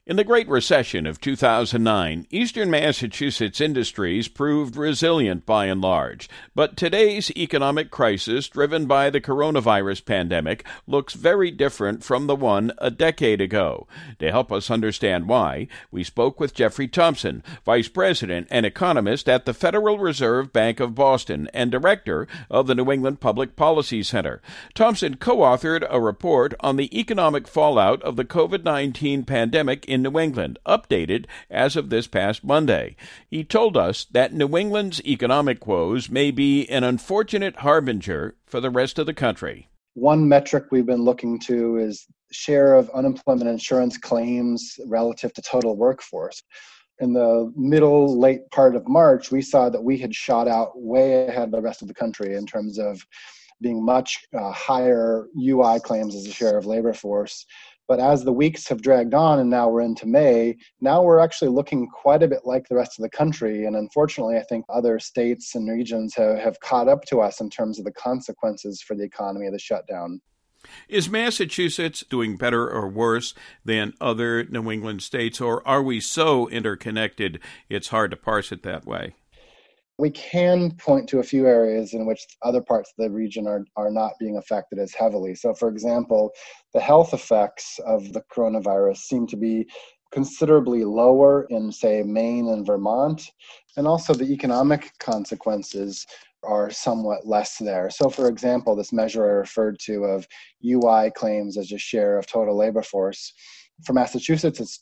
In the Great Recession of 2009, Eastern Massachusetts industries proved resilient by and large. But today's economic crisis, driven by the coronavirus pandemic, looks very different from the one a decade ago. To help us understand why, we spoke with Jeffrey Thompson, Vice President and economist at the Federal Reserve Bank of Boston and Director of the New England Public Policy Center. Thompson co-authored a report on the economic fallout of the COVID-19 pandemic in New England, updated as of this past Monday. He told us that New England's economic woes may be an unfortunate harbinger for the rest of the country. One metric we've been looking to is share of unemployment insurance claims relative to total workforce. In the late part of March, we saw that we had shot out way ahead of the rest of the country in terms of being much higher UI claims as a share of labor force. But as the weeks have dragged on and now we're into May, now we're actually looking quite a bit like the rest of the country. And unfortunately, I think other states and regions have caught up to us in terms of the consequences for the economy of the shutdown. Is Massachusetts doing better or worse than other New England states, or are we so interconnected it's hard to parse it that way? We can point to a few areas in which other parts of the region are not being affected as heavily. So, for example, the health effects of the coronavirus seem to be considerably lower in, say, Maine and Vermont, and also the economic consequences are somewhat less there. So, for example, this measure I referred to of UI claims as a share of total labor force, for Massachusetts, it's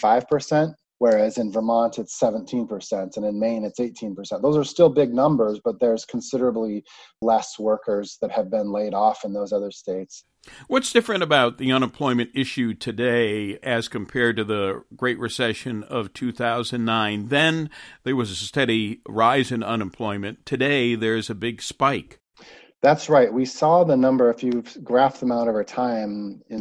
25%. Whereas in Vermont, it's 17%, and in Maine, it's 18%. Those are still big numbers, but there's considerably less workers that have been laid off in those other states. What's different about the unemployment issue today as compared to the Great Recession of 2009? Then there was a steady rise in unemployment. Today, there's a big spike. That's right. We saw the number, if you graph them out over time, in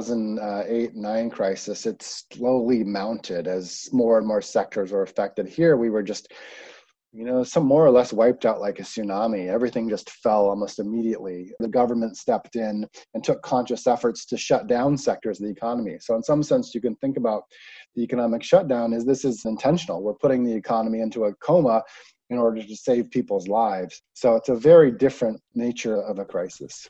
2008-9 crisis, it slowly mounted as more and more sectors were affected. Here, we were just, some more or less wiped out like a tsunami. Everything just fell almost immediately. The government stepped in and took conscious efforts to shut down sectors of the economy. So in some sense, you can think about the economic shutdown as this is intentional. We're putting the economy into a coma in order to save people's lives. So it's a very different nature of a crisis.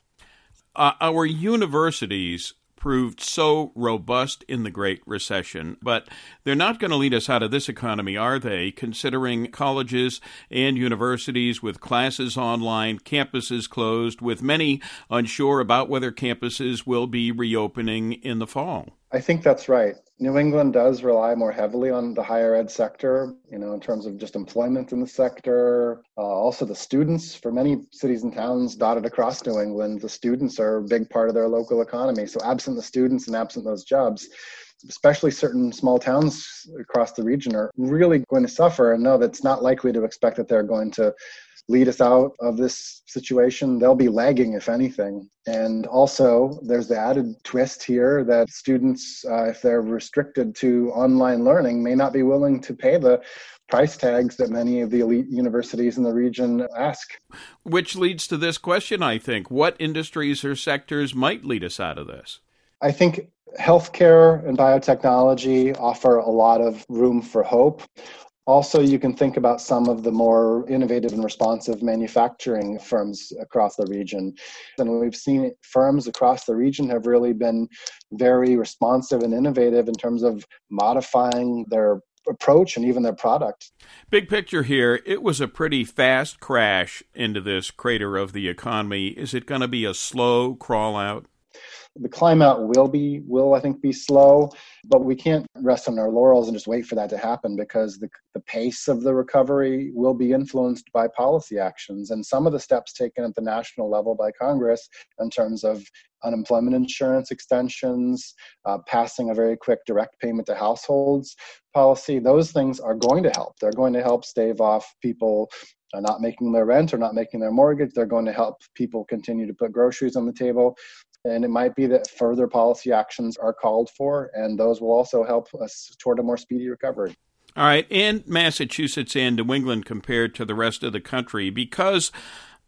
Our universities proved so robust in the Great Recession, but they're not going to lead us out of this economy, are they, considering colleges and universities with classes online, campuses closed, with many unsure about whether campuses will be reopening in the fall? I think that's right. New England does rely more heavily on the higher ed sector, in terms of just employment in the sector. Also the students, for many cities and towns dotted across New England, the students are a big part of their local economy. So absent the students and absent those jobs, especially certain small towns across the region are really going to suffer, and know that's not likely to expect that they're going to lead us out of this situation. They'll be lagging, if anything. And also, there's the added twist here that students, if they're restricted to online learning, may not be willing to pay the price tags that many of the elite universities in the region ask. Which leads to this question, I think. What industries or sectors might lead us out of this? I think healthcare and biotechnology offer a lot of room for hope. Also, you can think about some of the more innovative and responsive manufacturing firms across the region. And we've seen firms across the region have really been very responsive and innovative in terms of modifying their approach and even their product. Big picture here, it was a pretty fast crash into this crater of the economy. Is it going to be a slow crawl out? The climb out will I think be slow, but we can't rest on our laurels and just wait for that to happen, because the pace of the recovery will be influenced by policy actions. And some of the steps taken at the national level by Congress in terms of unemployment insurance extensions, passing a very quick direct payment to households policy, those things are going to help. They're going to help stave off people not making their rent or not making their mortgage. They're going to help people continue to put groceries on the table. And it might be that further policy actions are called for, and those will also help us toward a more speedy recovery. All right. And Massachusetts and New England compared to the rest of the country, because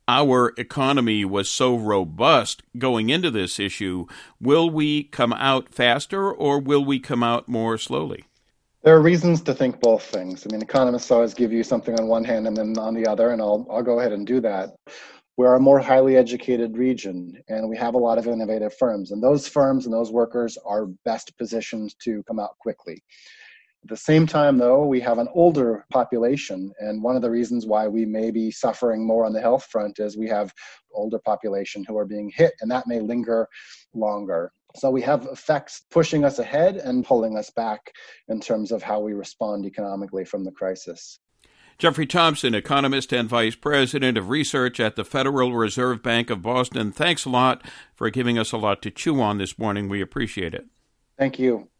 our economy was so robust going into this issue, will we come out faster or will we come out more slowly? There are reasons to think both things. I mean, economists always give you something on one hand and then on the other, and I'll go ahead and do that. We're a more highly educated region, and we have a lot of innovative firms, and those firms and those workers are best positioned to come out quickly. At the same time, though, we have an older population, and one of the reasons why we may be suffering more on the health front is we have older population who are being hit, and that may linger longer. So we have effects pushing us ahead and pulling us back in terms of how we respond economically from the crisis. Jeffrey Thompson, economist and vice president of research at the Federal Reserve Bank of Boston, thanks a lot for giving us a lot to chew on this morning. We appreciate it. Thank you.